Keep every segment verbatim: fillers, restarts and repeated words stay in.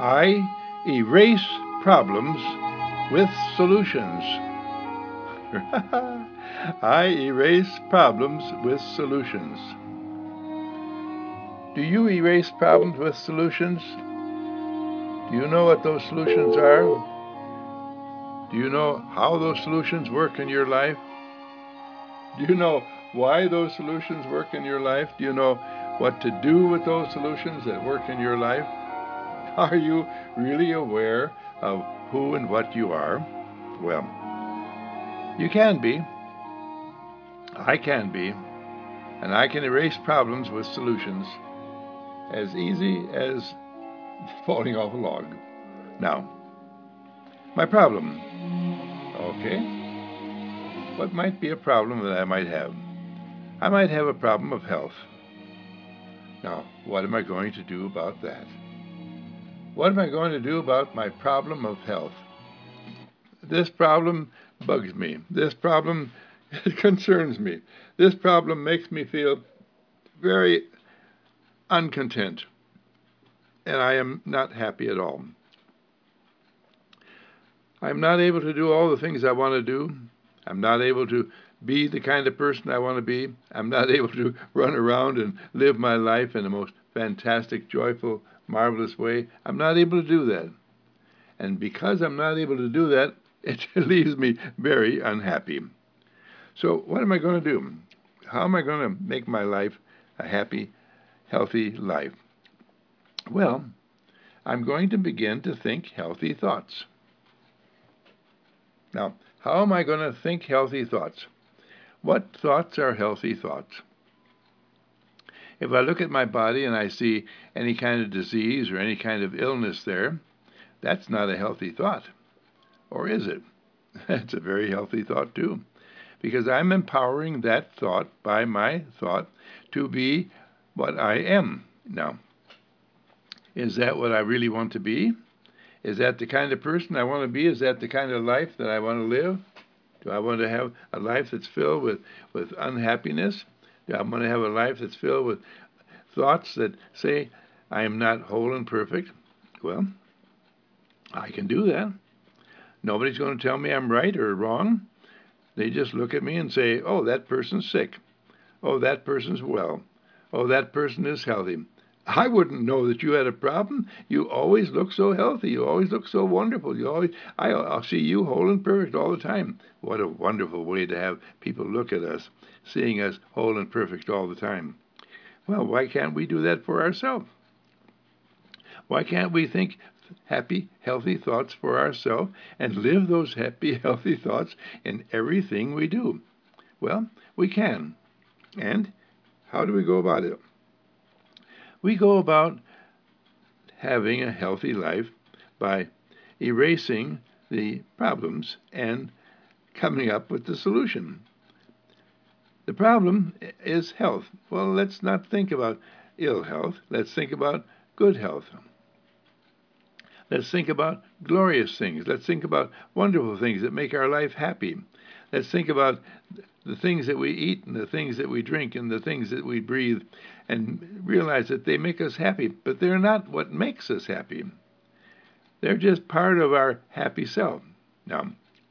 I erase problems with solutions. I erase problems with solutions. Do you erase problems with solutions? Do you know what those solutions are? Do you know how those solutions work in your life? Do you know why those solutions work in your life? Do you know what to do with those solutions that work in your life? Are you really aware of who and what you are? Well, you can be. I can be. And I can erase problems with solutions as easy as falling off a log. Now, my problem. Okay. What might be a problem that I might have? I might have a problem of health. Now, what am I going to do about that? What am I going to do about my problem of health? This problem bugs me. This problem concerns me. This problem makes me feel very uncontent, and I am not happy at all. I'm not able to do all the things I want to do. I'm not able to be the kind of person I want to be. I'm not able to run around and live my life in the most fantastic, joyful, marvelous way. I'm not able to do that. And because I'm not able to do that, it leaves me very unhappy. So what am I going to do? How am I going to make my life a happy, healthy life? Well, I'm going to begin to think healthy thoughts. Now, how am I going to think healthy thoughts? What thoughts are healthy thoughts? If I look at my body and I see any kind of disease or any kind of illness there, that's not a healthy thought. Or is it? It's a very healthy thought too, because I'm empowering that thought by my thought to be what I am. Now, is that what I really want to be? Is that the kind of person I want to be? Is that the kind of life that I want to live? Do I want to have a life that's filled with, with unhappiness? Do I want to have a life that's filled with thoughts that say I am not whole and perfect? Well, I can do that. Nobody's going to tell me I'm right or wrong. They just look at me and say, oh, that person's sick. Oh, that person's well. Oh, that person is healthy. I wouldn't know that you had a problem. You always look so healthy. You always look so wonderful. You always, I, I'll see you whole and perfect all the time. What a wonderful way to have people look at us, seeing us whole and perfect all the time. Well, why can't we do that for ourselves? Why can't we think happy, healthy thoughts for ourselves and live those happy, healthy thoughts in everything we do? Well, we can. And how do we go about it? We go about having a healthy life by erasing the problems and coming up with the solution. The problem is health. Well, let's not think about ill health. Let's think about good health. Let's think about glorious things. Let's think about wonderful things that make our life happy. Let's think about the things that we eat and the things that we drink and the things that we breathe and realize that they make us happy, but they're not what makes us happy. They're just part of our happy self. Now,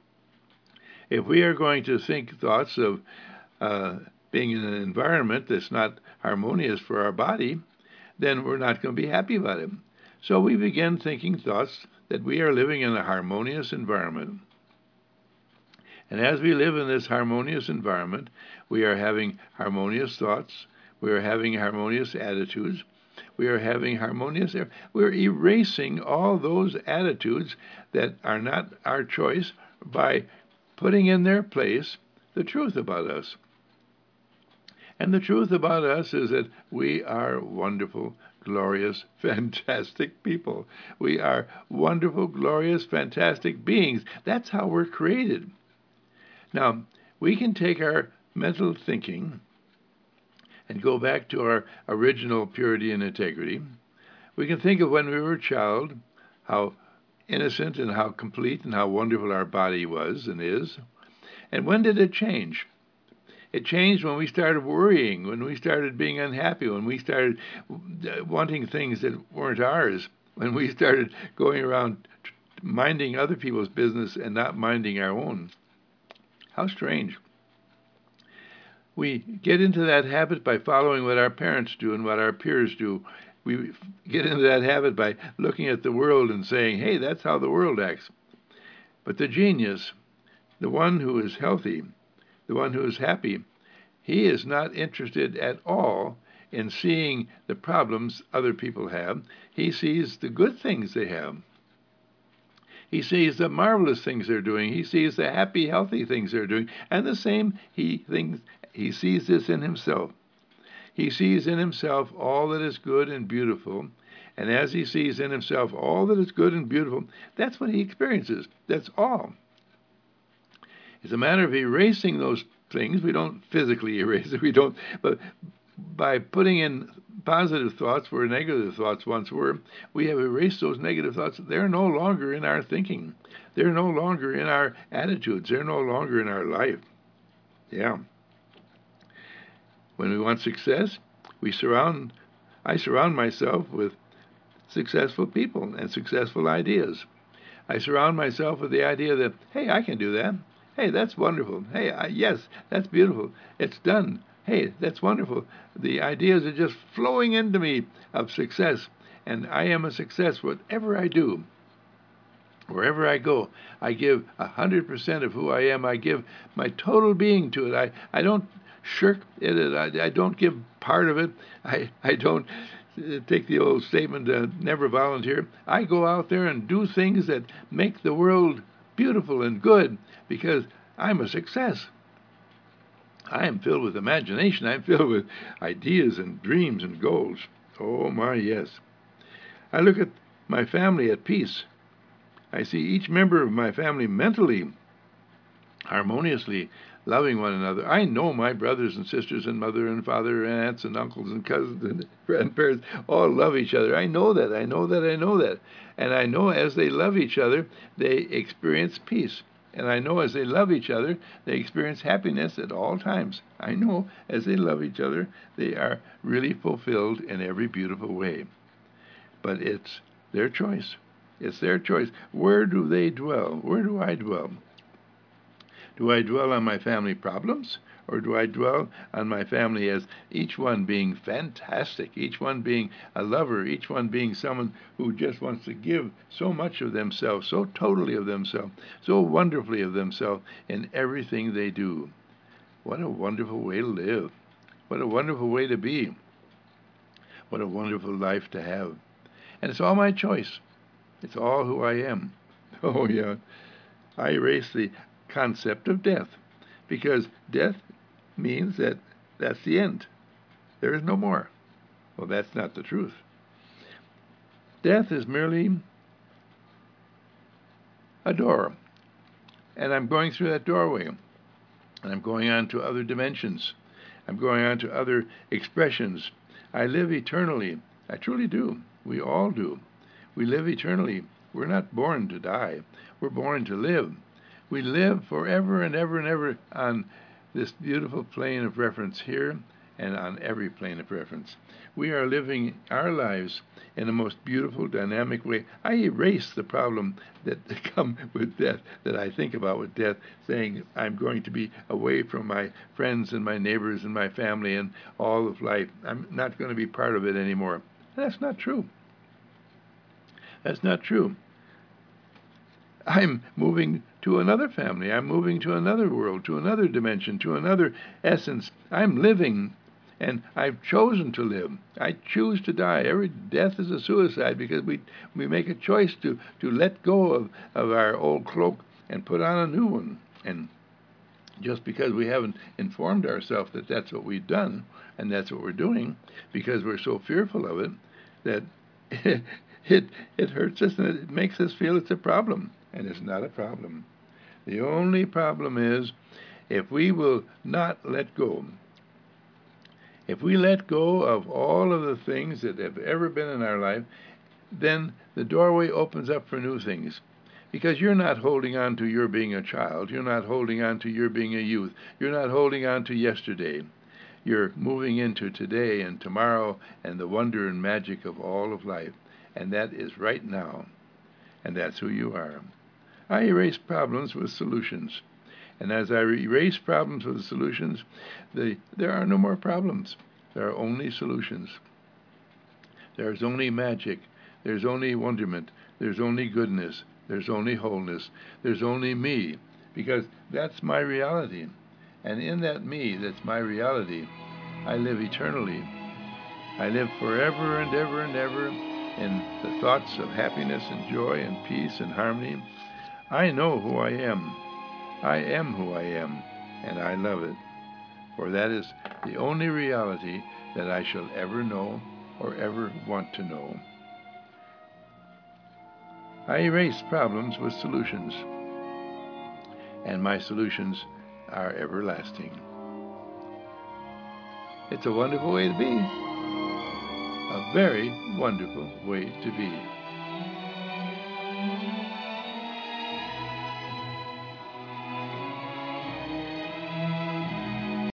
if we are going to think thoughts of uh, being in an environment that's not harmonious for our body, then we're not going to be happy about it. So we begin thinking thoughts that we are living in a harmonious environment. And as we live in this harmonious environment, we are having harmonious thoughts, we are having harmonious attitudes, we are having harmonious, we're erasing all those attitudes that are not our choice by putting in their place the truth about us. And the truth about us is that we are wonderful, glorious, fantastic people. We are wonderful, glorious, fantastic beings. That's how we're created. Now, we can take our mental thinking and go back to our original purity and integrity. We can think of when we were a child, how innocent and how complete and how wonderful our body was and is. And when did it change? It changed when we started worrying, when we started being unhappy, when we started wanting things that weren't ours. when we started going around minding other people's business and not minding our own. How strange. We get into that habit by following what our parents do and what our peers do. We get into that habit by looking at the world and saying, hey, that's how the world acts. But the genius, the one who is healthy, the one who is happy, he is not interested at all in seeing the problems other people have. He sees the good things they have. He sees the marvelous things they're doing. He sees the happy, healthy things they're doing. And the same, he thinks, he sees this in himself. He sees in himself all that is good and beautiful. And as he sees in himself all that is good and beautiful, that's what he experiences. That's all. It's a matter of erasing those things. We don't physically erase it. We don't, but by putting in positive thoughts where negative thoughts once were, we have erased those negative thoughts. They're no longer in our thinking. They're no longer in our attitudes. They're no longer in our life. Yeah. When we want success, we surround, I surround myself with successful people and successful ideas. I surround myself with the idea that, hey, I can do that. Hey, that's wonderful. Hey, I, yes, that's beautiful. It's done. Hey, that's wonderful. The ideas are just flowing into me of success, and I am a success whatever I do. Wherever I go, I give one hundred percent of who I am. I give my total being to it. I, I don't shirk it. I, I don't give part of it. I, I don't take the old statement, uh, never volunteer. I go out there and do things that make the world beautiful and good because I'm a success. I am filled with imagination. I'm filled with ideas and dreams and goals. Oh, my, yes. I look at my family at peace. I see each member of my family mentally, harmoniously loving one another. I know my brothers and sisters and mother and father and aunts and uncles and cousins and grandparents all love each other. I know that. I know that. I know that. And I know as they love each other, they experience peace. And I know as they love each other, they experience happiness at all times. I know as they love each other, they are really fulfilled in every beautiful way. But it's their choice. It's their choice. Where do they dwell? Where do I dwell? Do I dwell on my family problems? Or do I dwell on my family as each one being fantastic, each one being a lover, each one being someone who just wants to give so much of themselves, so totally of themselves, so wonderfully of themselves in everything they do? What a wonderful way to live. What a wonderful way to be. What a wonderful life to have. And it's all my choice. It's all who I am. Oh, yeah. I erase the concept of death because death means that that's the end. There is no more. Well, that's not the truth. Death is merely a door. And I'm going through that doorway. And I'm going on to other dimensions. I'm going on to other expressions. I live eternally. I truly do. We all do. We live eternally. We're not born to die. We're born to live. We live forever and ever and ever on this beautiful plane of reference here and on every plane of reference. We are living our lives in a most beautiful, dynamic way. I erase the problem that come with death, that I think about with death, saying I'm going to be away from my friends and my neighbors and my family and all of life. I'm not going to be part of it anymore. That's not true. That's not true. I'm moving to another family. I'm moving to another world, to another dimension, to another essence. I'm living, and I've chosen to live. I choose to die. Every death is a suicide because we, we make a choice to, to let go of, of our old cloak and put on a new one. And just because we haven't informed ourselves that that's what we've done and that's what we're doing, because we're so fearful of it, that it, it, it hurts us and it makes us feel it's a problem. And it's not a problem. The only problem is if we will not let go. If we let go of all of the things that have ever been in our life, then the doorway opens up for new things. Because you're not holding on to your being a child. You're not holding on to your being a youth. You're not holding on to yesterday. You're moving into today and tomorrow and the wonder and magic of all of life. and that is right now, and that's who you are. I erase problems with solutions, and as I erase problems with solutions, the, there are no more problems. There are only solutions. There's only magic. There's only wonderment. There's only goodness. There's only wholeness. There's only me, because that's my reality. And in that me, that's my reality, I live eternally. I live forever and ever and ever in the thoughts of happiness and joy and peace and harmony. I know who I am. I am who I am, and I love it, for that is the only reality that I shall ever know or ever want to know. I erase problems with solutions, and my solutions are everlasting. It's a wonderful way to be. A very wonderful way to be.